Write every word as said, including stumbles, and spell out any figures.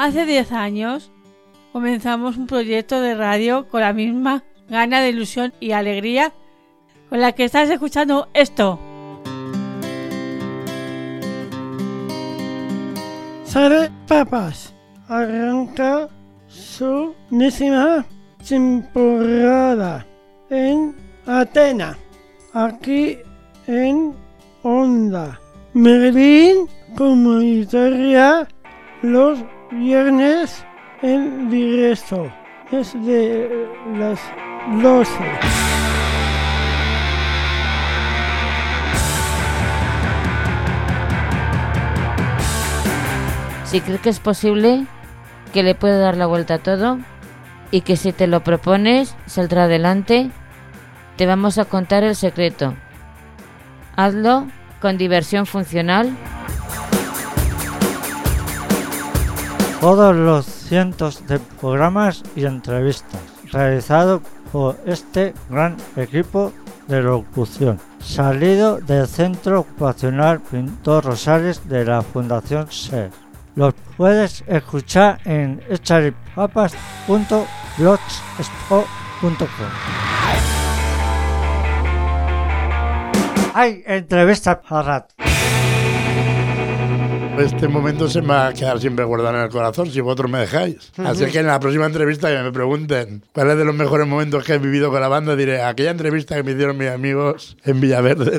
Hace diez años comenzamos un proyecto de radio con la misma gana de ilusión y alegría con la que estás escuchando esto. Sale Papas arranca su décima temporada en Atenas, aquí en Onda Merlín Comunitaria, los viernes en directo desde las doce. Si crees que es posible, que le puede dar la vuelta a todo y que si te lo propones saldrá adelante, te vamos a contar el secreto. Hazlo con diversión funcional. Todos los cientos de programas y entrevistas realizados por este gran equipo de locución, salido del Centro Ocupacional Pintor Rosales de la Fundación SER. Los puedes escuchar en echaripapas punto blogspot punto com. Hay entrevistas para rato. Este momento se me va a quedar siempre guardado en el corazón si vosotros me dejáis. Así que en la próxima entrevista que me pregunten cuál es de los mejores momentos que he vivido con la banda, diré aquella entrevista que me hicieron mis amigos en Villaverde.